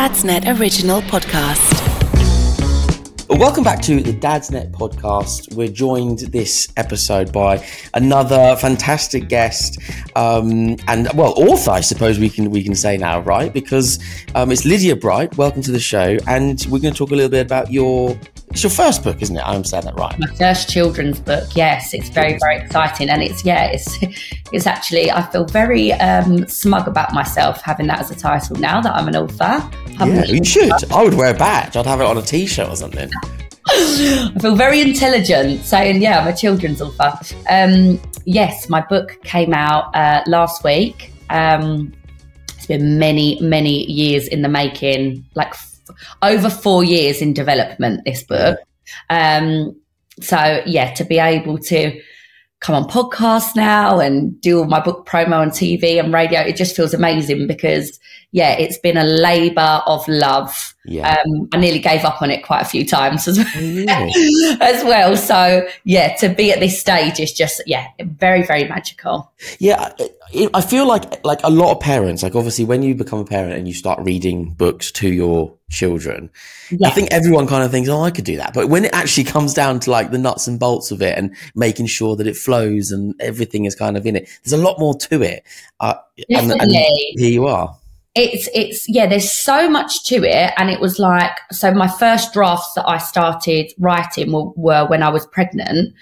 Dadsnet original podcast. Welcome back to the Dadsnet podcast. We're joined this episode by another fantastic guest, and author, I suppose we can say now, right? Because it's Lydia Bright. Welcome to the show, and we're going to talk a little bit about it's your first book, isn't it? I'm saying that right. My first children's book. Yes, it's very, very exciting, and it's actually, I feel very smug about myself having that as a title now that I'm an author. Yeah, you should. I would wear a badge. I'd have it on a t-shirt or something. I feel very intelligent saying, I'm a children's author. Yes, my book came out last week. It's been many, many years in the making, over 4 years in development, this book. To be able to come on podcasts now and do all my book promo on TV and radio, it just feels amazing because, it's been a labour of love. Yeah. I nearly gave up on it quite a few times as well. So, to be at this stage is just, very, very magical. Yeah, I feel like a lot of parents, obviously when you become a parent and you start reading books to your children, I think everyone kind of thinks, I could do that. But when it actually comes down to the nuts and bolts of it and making sure that it flows and everything is kind of in it, there's a lot more to it. And here you are. There's so much to it. And it was my first drafts that I started writing were when I was pregnant.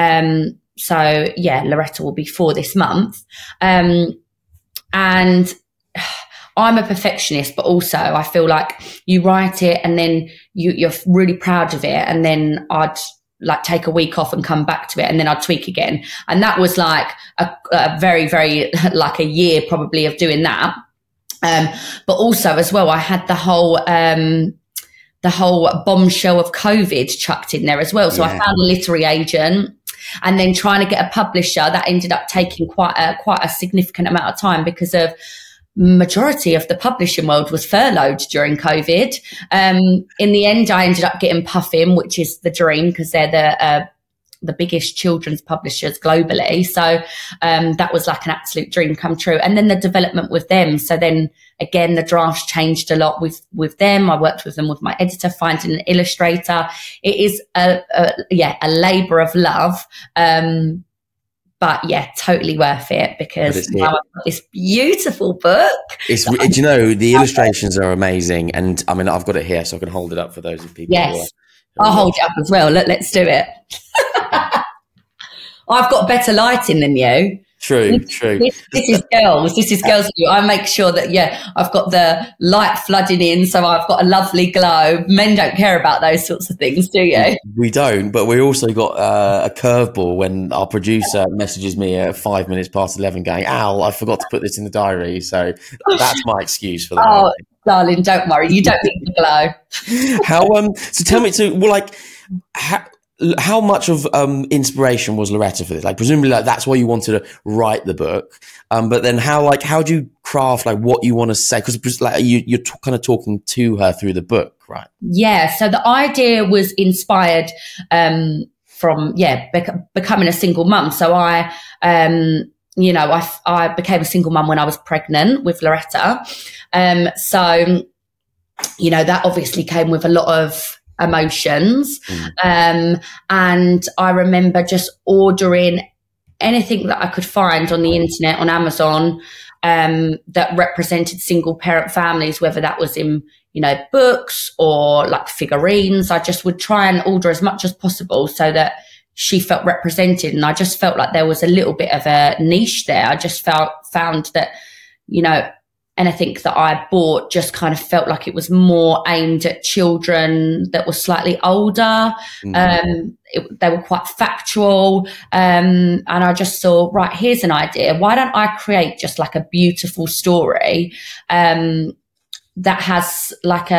Loretta will be 4 this month. And I'm a perfectionist, but also I feel like you write it and then you're really proud of it. And then I'd take a week off and come back to it and then I'd tweak again. And that was a very, very a year probably of doing that. But also as well, I had the whole bombshell of COVID chucked in there as well. So I found a literary agent and then trying to get a publisher that ended up taking quite a significant amount of time because of majority of the publishing world was furloughed during COVID. In the end, I ended up getting Puffin, which is the dream because they're the biggest children's publishers globally. So that was an absolute dream come true. And then the development with them. So then again, the drafts changed a lot with them. I worked with them with my editor, finding an illustrator. It is a labour of love. Totally worth it because now I've got this beautiful book. The illustrations are amazing. And I mean, I've got it here so I can hold it up for those of people. Yes. I'll hold it up as well. Let's do it. I've got better lighting than you. True. This is girls. This is girls. I make sure that, I've got the light flooding in, so I've got a lovely glow. Men don't care about those sorts of things, do you? We don't, but we also got a curveball when our producer messages me at 5 minutes past 11 going, Al, I forgot to put this in the diary. So that's my excuse for that. Oh, darling, don't worry. You don't need the glow. So tell me, how much of inspiration was Loretta for this? Presumably, that's why you wanted to write the book. But then how do you craft what you want to say? Because you're kind of talking to her through the book, right? Yeah. So the idea was inspired from becoming a single mum. So I became a single mum when I was pregnant with Loretta. That obviously came with a lot of emotions. And I remember just ordering anything that I could find on the internet, on Amazon, that represented single parent families, whether that was in, books or figurines. I just would try and order as much as possible so that she felt represented. And I just felt like there was a little bit of a niche there. I just found that, anything that I bought just kind of felt like it was more aimed at children that were slightly older. They were quite factual. And I just saw, right, here's an idea. Why don't I create just a beautiful story that has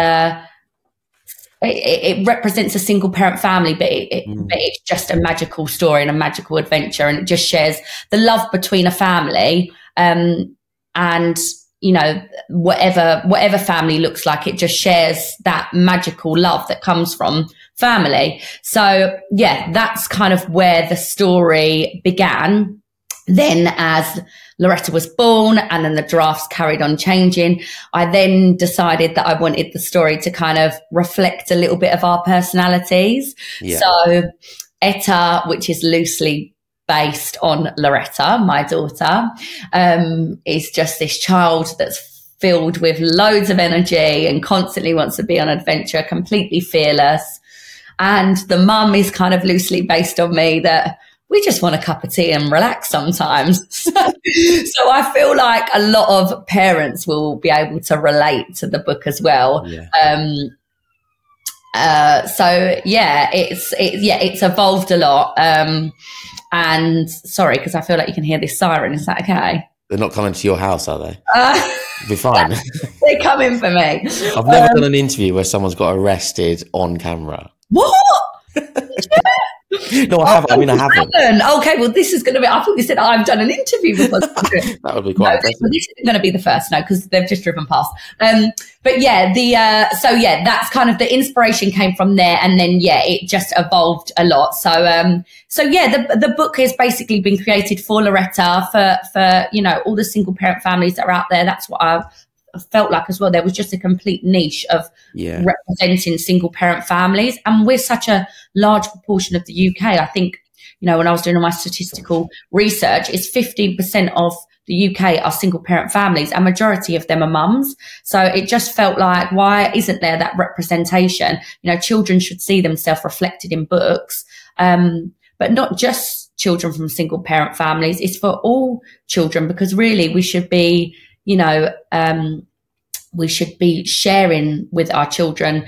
it represents a single parent family, but it's just a magical story and a magical adventure. And it just shares the love between a family. And whatever family looks like, it just shares that magical love that comes from family. So that's kind of where the story began. Then as Loretta was born and then the drafts carried on changing, I then decided that I wanted the story to kind of reflect a little bit of our personalities. Yeah. So Etta, which is loosely based on Loretta, my daughter, is just this child that's filled with loads of energy and constantly wants to be on adventure, completely fearless. And the mum is kind of loosely based on me, that we just want a cup of tea and relax sometimes. So I feel like a lot of parents will be able to relate to the book as well. Yeah. It's evolved a lot. And sorry, because I feel like you can hear this siren. Is that okay? They're not coming to your house, are they? Be fine. They're coming for me. I've never done an interview where someone's got arrested on camera. What? No, I haven't. I mean, I haven't. Okay, well, this is going to be. I thought you said I've done an interview before. That would be quite impressive. This isn't going to be the first, no, because they've just driven past. But yeah, that's kind of the inspiration came from there, and then it just evolved a lot. So the book has basically been created for Loretta, for all the single parent families that are out there. That's what I felt like as well. There was just a complete niche of representing single parent families, and we're such a large proportion of the UK. I think, when I was doing all my statistical research, it's 15% of the UK are single parent families, and majority of them are mums. So it just felt like, why isn't there that representation? Children should see themselves reflected in books, but not just children from single parent families. It's for all children, because really we should be we should be sharing with our children,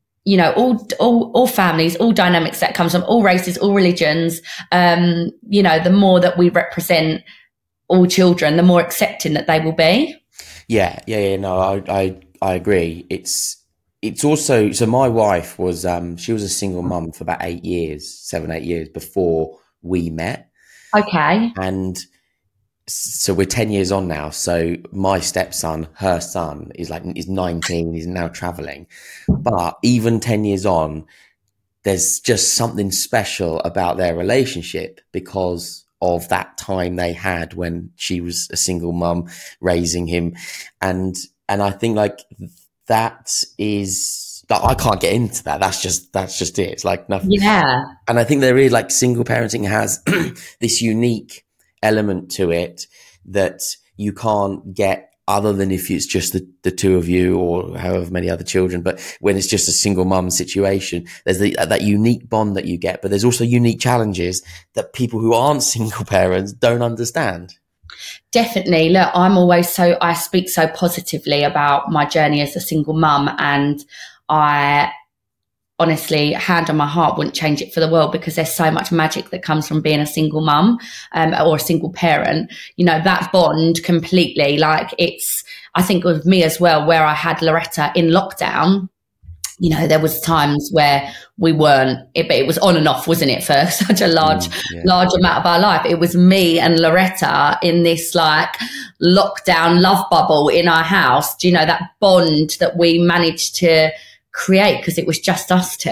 all families, all dynamics that comes from all races, all religions. The more that we represent all children, the more accepting that they will be. Yeah. No, I agree. It's also, so my wife was, she was a single mum for about 7, 8 years before we met. Okay. And so we're 10 years on now. So my stepson, her son, is 19. He's now traveling. But even 10 years on, there's just something special about their relationship because of that time they had when she was a single mum raising him. And I think that is, I can't get into that. That's just it. It's like nothing. Yeah. And I think there is, single parenting has this unique element to it that you can't get other than if it's just the two of you or however many other children. But when it's just a single mum situation, there's that unique bond that you get, but there's also unique challenges that people who aren't single parents don't understand. Definitely. Look, I speak so positively about my journey as a single mum, and I honestly, hand on my heart, wouldn't change it for the world, because there's so much magic that comes from being a single mum or a single parent. That bond completely, I think with me as well, where I had Loretta in lockdown, there was times where we weren't, but it was on and off, wasn't it, for such a large amount of our life. It was me and Loretta in this lockdown love bubble in our house. Do you know that bond that we managed to create because it was just us two?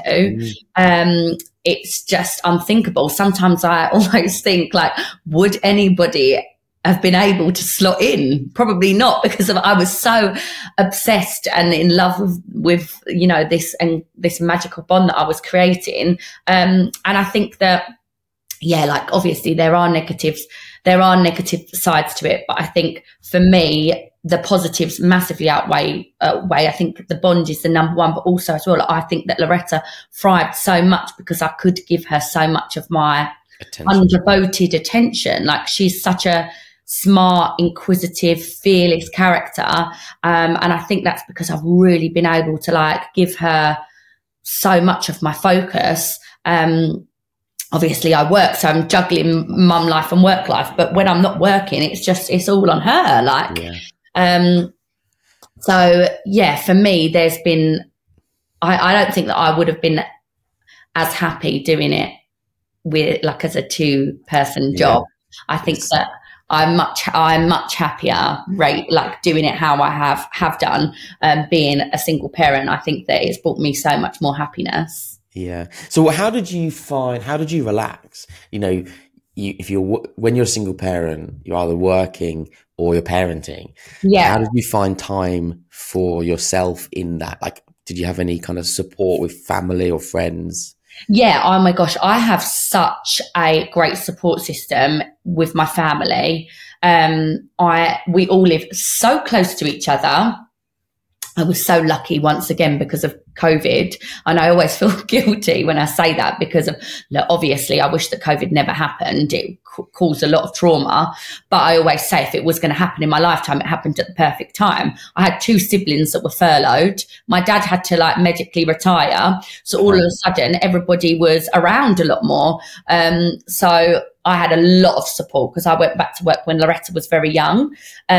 It's just unthinkable. Sometimes I almost think, would anybody have been able to slot in? Probably not, because I was so obsessed and in love with this magical bond that I was creating. And I think that, obviously there are negative sides to it, but I think for me, the positives massively outweigh. I think the bond is the number one, but also as well, I think that Loretta thrived so much because I could give her so much of my undevoted attention. She's such a smart, inquisitive, fearless character. And I think that's because I've really been able to give her so much of my focus. Obviously I work, so I'm juggling mum life and work life, but when I'm not working, it's all on her. For me, there's been, I don't think that I would have been as happy doing it with as a 2-person job. I think that I'm much happier, doing it how I have done, being a single parent. I think that it's brought me so much more happiness. Yeah. So how did you relax? when you're a single parent, you're either working or you're parenting. Yeah. How did you find time for yourself in that? Like, did you have any kind of support with family or friends? Yeah. Oh my gosh. I have such a great support system with my family. We all live so close to each other. I was so lucky once again because of COVID. And I always feel guilty when I say that because of, look, obviously I wish that COVID never happened. It caused a lot of trauma. But I always say if it was going to happen in my lifetime, it happened at the perfect time. I had 2 siblings that were furloughed. My dad had to like medically retire. So all of a sudden everybody was around a lot more. So I had a lot of support because I went back to work when Loretta was very young.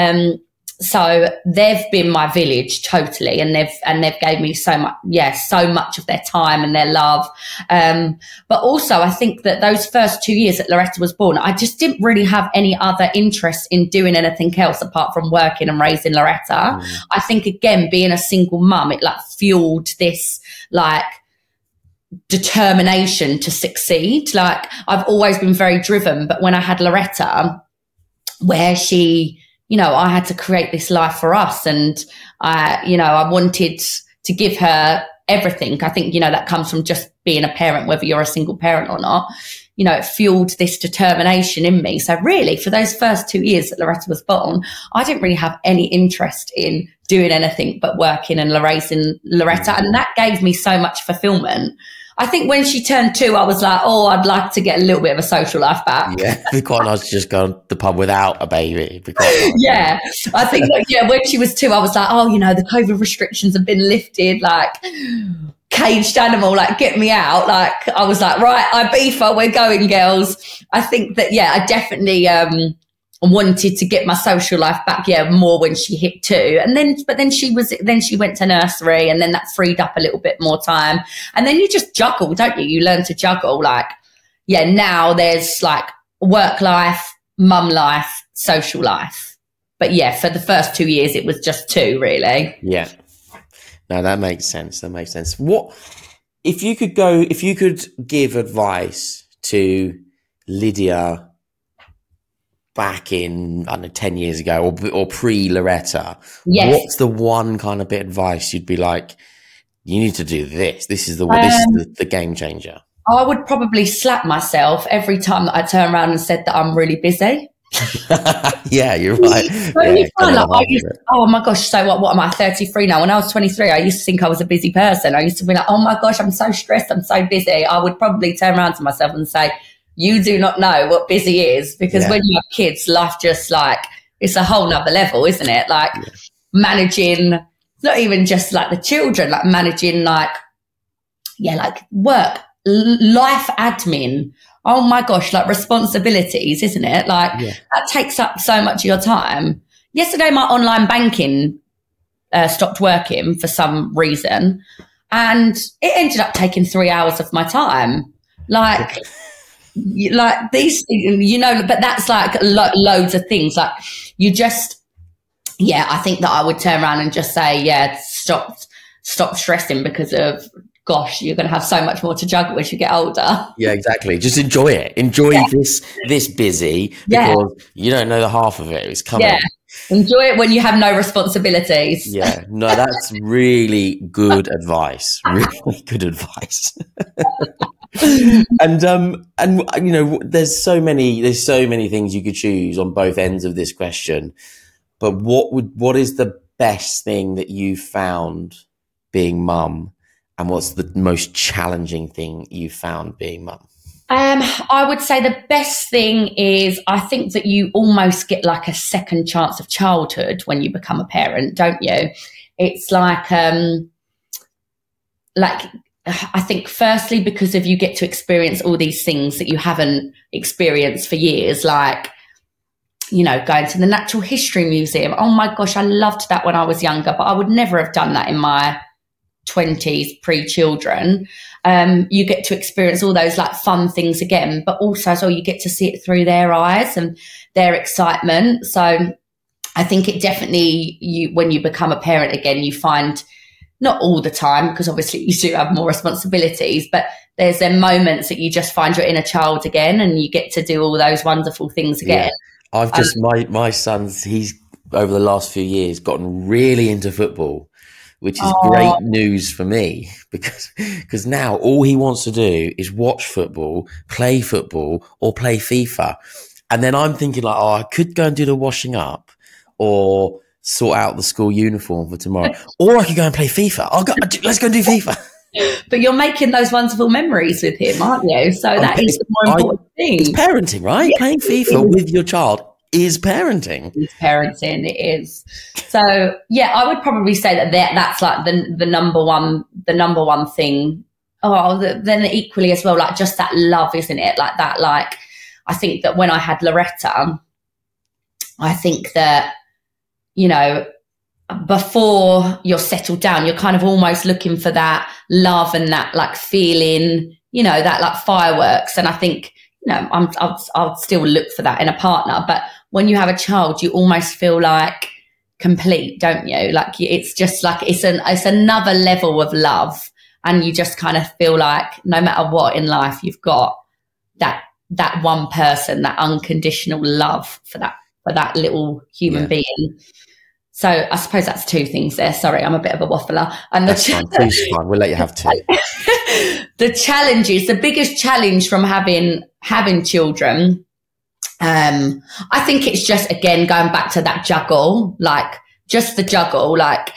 So they've been my village totally, and they've gave me so much of their time and their love. But also I think that those first 2 years that Loretta was born, I just didn't really have any other interest in doing anything else apart from working and raising Loretta. I think again, being a single mum, it like fueled this like determination to succeed. Like I've always been very driven, but when I had Loretta, where she, I had to create this life for us, and I wanted to give her everything. I think, that comes from just being a parent, whether you're a single parent or not. It fueled this determination in me. So really, for those first 2 years that Loretta was born, I didn't really have any interest in doing anything but working and raising Loretta. And that gave me so much fulfillment. I think when she turned 2, I was like, oh, I'd like to get a little bit of a social life back. Yeah, it'd be quite nice to just go to the pub without a baby. It'd be quite nice. Yeah, I think, when she was 2, I was like, oh, the COVID restrictions have been lifted, like caged animal, like get me out. Like I was like, right, Ibiza, we're going, girls. I think that, I definitely wanted to get my social life back, more when she hit 2. And then she went to nursery, and then that freed up a little bit more time. And then you just juggle, don't you? You learn to juggle. Like, now there's like work life, mum life, social life. But for the first 2 years, it was just 2 really. Yeah. No, that makes sense. What, if you could give advice to Lydia back in, I don't know, 10 years ago or pre-Loretta, what's the one kind of bit of advice you'd be like, you need to do this. This is the game changer. I would probably slap myself every time that I turn around and said that I'm really busy. Yeah, you're right. Oh my gosh, so what am I, 33 now? When I was 23, I used to think I was a busy person. I used to be like, oh my gosh, I'm so stressed, I'm so busy. I would probably turn around to myself and say, you do not know what busy is, because when you have kids, life just like, it's a whole nother level, isn't it? Like managing, not even just like the children, like managing like work, life admin. Oh my gosh, like responsibilities, isn't it? Like that takes up so much of your time. Yesterday, my online banking stopped working for some reason, and it ended up taking 3 hours of my time. Like these, but that's like loads of things. Like you just, I think that I would turn around and just say, stop stressing, because of, gosh, you're going to have so much more to juggle as you get older. Yeah, exactly. Just enjoy it. Enjoy this busy, because you don't know the half of it. It's coming. Yeah. Enjoy it when you have no responsibilities. Yeah. No, that's really good advice. Really good advice. And there's so many things you could choose on both ends of this question. But what is the best thing that you found being mum? And what's the most challenging thing you found being mum? I would say the best thing is, I think that you almost get like a second chance of childhood when you become a parent, don't you? It's like I think firstly, because of you get to experience all these things that you haven't experienced for years, like, going to the Natural History Museum. Oh my gosh, I loved that when I was younger, but I would never have done that in my 20s pre-children. You get to experience all those like fun things again, but also as well, you get to see it through their eyes and their excitement. So I think it definitely, when you become a parent again, you find not all the time, because obviously you do have more responsibilities, but there's then moments that you just find your inner child again and you get to do all those wonderful things again. Yeah. I've just, my son's, he's over the last few years gotten really into football, which is great news for me because now all he wants to do is watch football, or play FIFA. And then I'm thinking like, I could go and do the washing up or sort out the school uniform for tomorrow, or I could go and play FIFA. Let's go and do FIFA. But you're making those wonderful memories with him, aren't you? So that is the more important thing. It's parenting, right? Yeah, playing FIFA with your child is parenting. It's parenting, it is. So yeah, I would probably say that's like the number one thing. Then equally as well, like just that love, isn't it? Like that, like I think that when I had Loretta, I think that, you know, before you're settled down, you're kind of almost looking for that love and that like feeling, you know, that like fireworks. And I think, you know, I'll still look for that in a partner. But when you have a child, you almost feel like complete, don't you? Like it's just like it's another level of love, and you just kind of feel like no matter what in life, you've got that one person, that unconditional love for that little human being. So I suppose that's two things there. Sorry, I'm a bit of a waffler. And that's fine. Please, fine. We'll let you have two. The challenges, the biggest challenge from having children, I think it's just, again, going back to that juggle, like just the juggle, like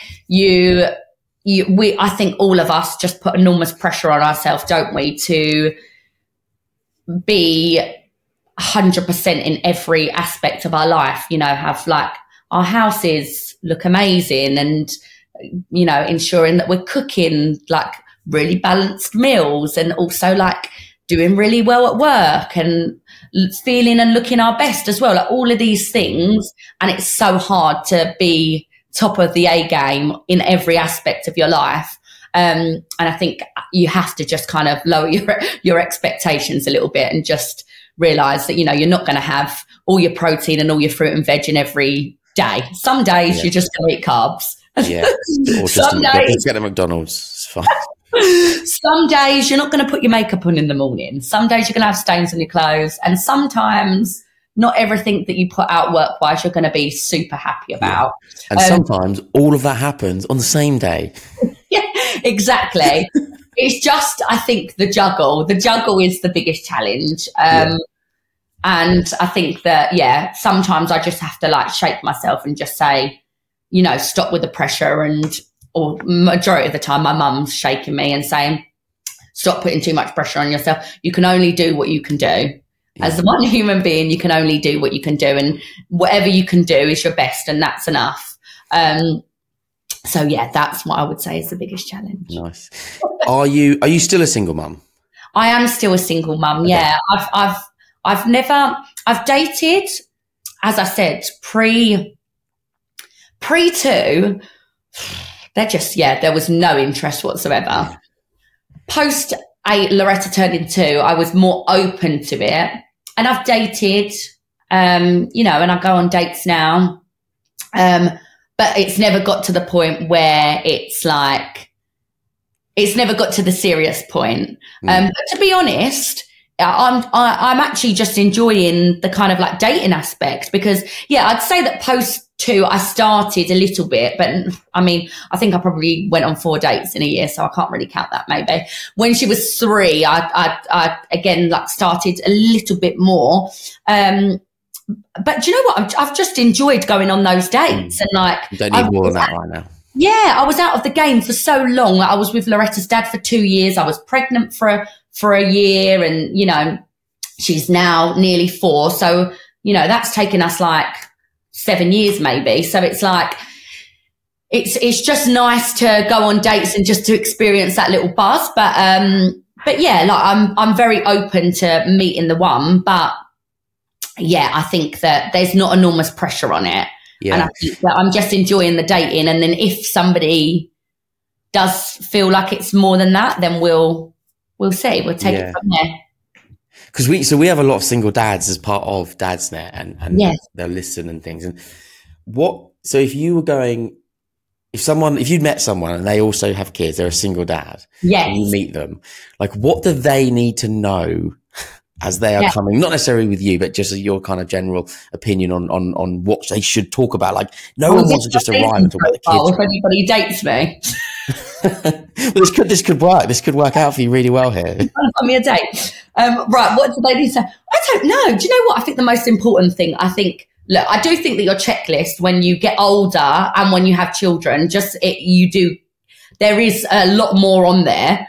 I think all of us just put enormous pressure on ourselves, don't we, to be 100% in every aspect of our life, you know, have like our houses look amazing and, you know, ensuring that we're cooking like really balanced meals and also like doing really well at work and feeling and looking our best as well, like all of these things. And it's so hard to be top of the A game in every aspect of your life. And I think you have to just kind of lower your expectations a little bit and just realize that, you know, you're not going to have all your protein and all your fruit and veg in every day. Some days you're just going to eat carbs. Yeah. Or just get a McDonald's. It's fine. Some days you're not going to put your makeup on in the morning. Some days you're going to have stains on your clothes. And sometimes not everything that you put out work-wise you're going to be super happy about. Yeah. And sometimes all of that happens on the same day. Yeah, exactly. It's just, I think, the juggle. The juggle is the biggest challenge. And I think that, sometimes I just have to like shake myself and just say, you know, stop with the pressure. Or majority of the time, my mum's shaking me and saying, stop putting too much pressure on yourself. You can only do what you can do. Yeah. As one human being, you can only do what you can do. And whatever you can do is your best, and that's enough. So yeah, that's what I would say is the biggest challenge. Nice. Are you still a single mum? I am still a single mum. Okay. Yeah. I've dated, as I said, pre two, there was no interest whatsoever. Post Loretta turned in 2, I was more open to it. And I've dated, you know, and I go on dates now. But it's never got to the point where it's never got to the serious point. But to be honest, I'm actually just enjoying the kind of like dating aspect because, I'd say that post 2, I started a little bit, but I mean, I think I probably went on 4 dates in a year, so I can't really count that maybe. When she was 3, I again, like started a little bit more. But do you know what? I've just enjoyed going on those dates and like. You don't need more than that right now. Yeah, I was out of the game for so long. Like, I was with Loretta's dad for 2 years. I was pregnant for a year, and you know, she's now nearly 4. So you know, that's taken us like 7 years maybe. So it's like it's just nice to go on dates and just to experience that little buzz. But yeah, like I'm very open to meeting the one, but. Yeah, I think that there's not enormous pressure on it. Yeah. And I think that I'm just enjoying the dating. And then if somebody does feel like it's more than that, then we'll see. We'll take it from there. Because we have a lot of single dads as part of Dadsnet and they'll listen and things. And so if you were going if you'd met someone and they also have kids, they're a single dad, Yes. and you meet them, like, what do they need to know as they are coming, not necessarily with you, but just your kind of general opinion on what they should talk about? Like, no one wants to just arrive and talk about the kids. If anybody dates me. Well, this could work. This could work out for you really well here. On me a date. Right, what do they need to say? I don't know. Do you know what? I think the most important thing, I do think that your checklist when you get older and when you have children, there is a lot more on there.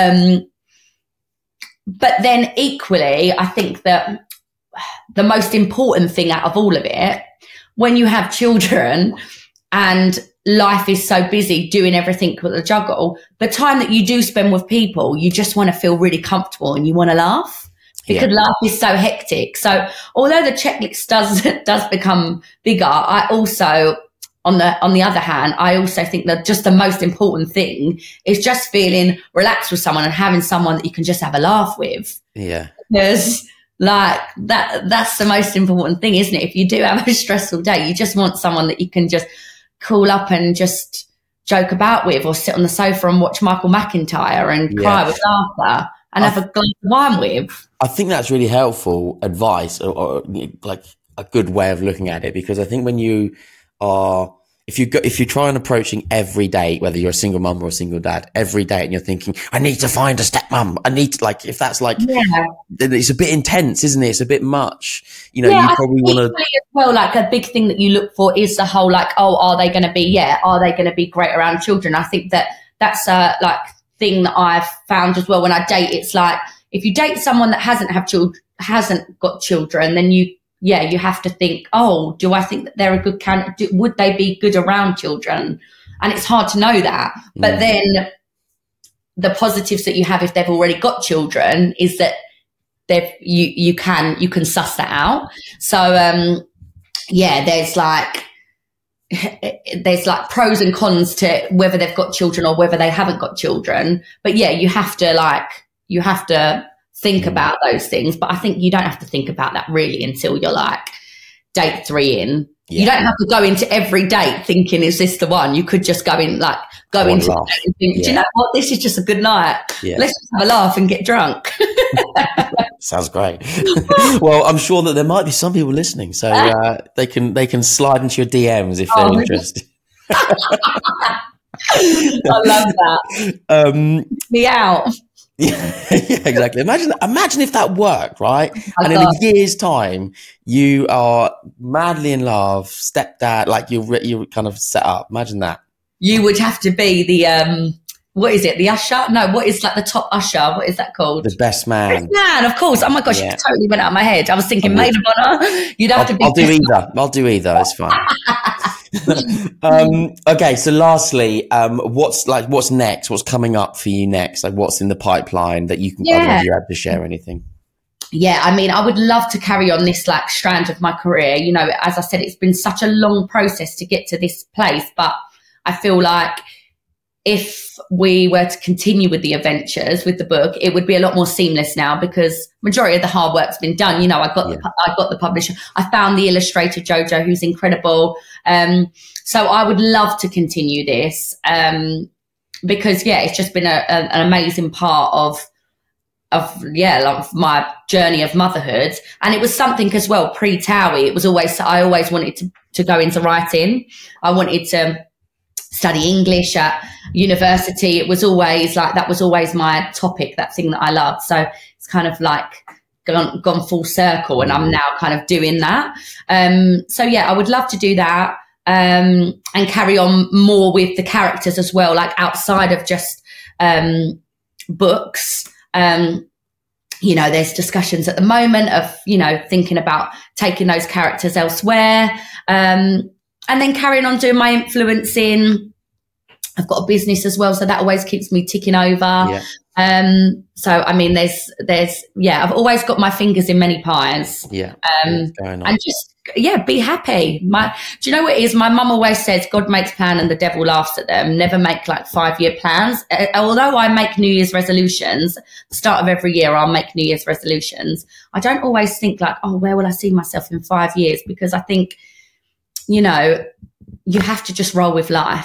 But then equally, I think that the most important thing out of all of it, when you have children and life is so busy doing everything with the juggle, the time that you do spend with people, you just want to feel really comfortable and you want to laugh because life is so hectic. So although the checklist does become bigger, I also, on the other hand, I also think that just the most important thing is just feeling relaxed with someone and having someone that you can just have a laugh with. Yeah. Because like that's the most important thing, isn't it? If you do have a stressful day, you just want someone that you can just call up and just joke about with, or sit on the sofa and watch Michael McIntyre and cry with laughter and have a glass of wine with. I think that's really helpful advice, or like a good way of looking at it, because I think when you are, if you try and approaching every date, whether you're a single mum or a single dad, every date, and you're thinking, I need to find a stepmom, I need to, like, if that's like, then it's a bit intense, isn't it? It's a bit much. You probably want to. Well, like a big thing that you look for is the whole, like, are they going to be great around children? I think that's a like thing that I've found as well when I date. It's like, if you date someone that hasn't got children, then you have to think, do I think that they're a good candidate? Would they be good around children? And it's hard to know that. But then the positives that you have if they've already got children is that you can suss that out. So there's like pros and cons to whether they've got children or whether they haven't got children. But you have to think about those things, but I think you don't have to think about that really until you're like date 3 in. You don't have to go into every date thinking, is this the one? You could just go into the date and think, do you know what? This is just a good night. Yeah. Let's just have a laugh and get drunk. Sounds great. Well, I'm sure that there might be some people listening, so they can slide into your DMs if they're interested. I love that. Me out. Yeah, exactly. Imagine if that worked, right? And in a year's time, you are madly in love, stepdad, like you're kind of set up. Imagine that. You would have to be the what is it? The usher? No, what is like the top usher? What is that called? The best man. Best man, of course. Oh my gosh, it totally went out of my head. I was thinking maid of honor. You'd have to be. I'll do either. It's fine. Okay, so lastly, what's next? What's coming up for you next? Like, what's in the pipeline that you can? I don't know if you're able to share anything. Yeah, I mean, I would love to carry on this like strand of my career. You know, as I said, it's been such a long process to get to this place, but I feel like if we were to continue with the adventures with the book, it would be a lot more seamless now because majority of the hard work's been done. You know, I got the publisher. I found the illustrator Jojo, who's incredible. So I would love to continue this because it's just been an amazing part of my journey of motherhood. And it was something as well pre-Towie. It was I always wanted to go into writing. I wanted to study English at university. It was always like, that was always my topic, that thing that I loved. So it's kind of like gone full circle and I'm now kind of doing that. So I would love to do that and carry on more with the characters as well, like outside of just books. You know, there's discussions at the moment of, you know, thinking about taking those characters elsewhere. And then carrying on doing my influencing. I've got a business as well, so that always keeps me ticking over. Yeah. So, I mean, there's I've always got my fingers in many pies. Yeah. And just, be happy. Do you know what it is? My mum always says, God makes plans and the devil laughs at them. Never make like 5-year plans. Although I make New Year's resolutions, the start of every year, I'll make New Year's resolutions. I don't always think like, where will I see myself in 5 years? Because I think, you know, you have to just roll with life.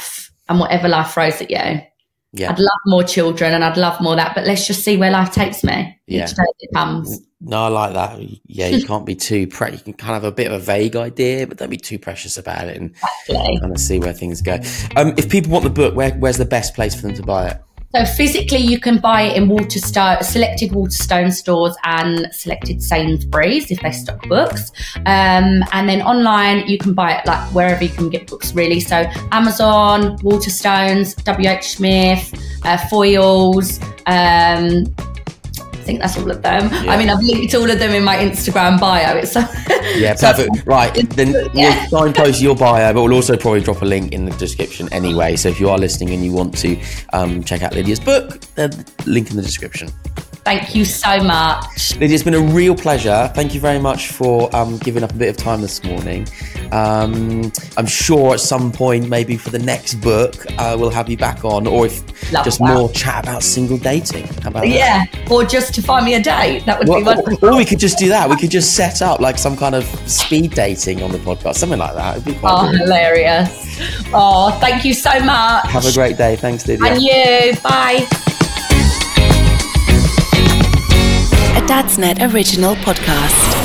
and whatever life throws at you. Yeah. I'd love more children and I'd love more that, but let's just see where life takes me. Yeah. Each day it comes. No, I like that. Yeah, you can't be too you can kind of have a bit of a vague idea, but don't be too precious about it, and Exactly. kind of see where things go. If people want the book, where's the best place for them to buy it? So physically, you can buy it in selected Waterstone stores and selected Sainsbury's if they stock books. And then online, you can buy it like wherever you can get books, really. So Amazon, Waterstones, WH Smith, Foyles. I think that's all of them. Yeah. I mean, I've linked all of them in my Instagram bio. Yeah, perfect. Right, then we'll signpost your bio, but we'll also probably drop a link in the description anyway. So if you are listening and you want to check out Lydia's book, then link in the description. Thank you so much. Lydia, it's been a real pleasure. Thank you very much for giving up a bit of time this morning. I'm sure at some point, maybe for the next book, we'll have you back on, or if more chat about single dating. How about that? Or just to find me a date. That would be wonderful. Or we could just do that. We could just set up like some kind of speed dating on the podcast, something like that. It'd be quite good. Hilarious. Oh, thank you so much. Have a great day. Thanks, Lydia. And you. Bye. A Dadsnet original podcast.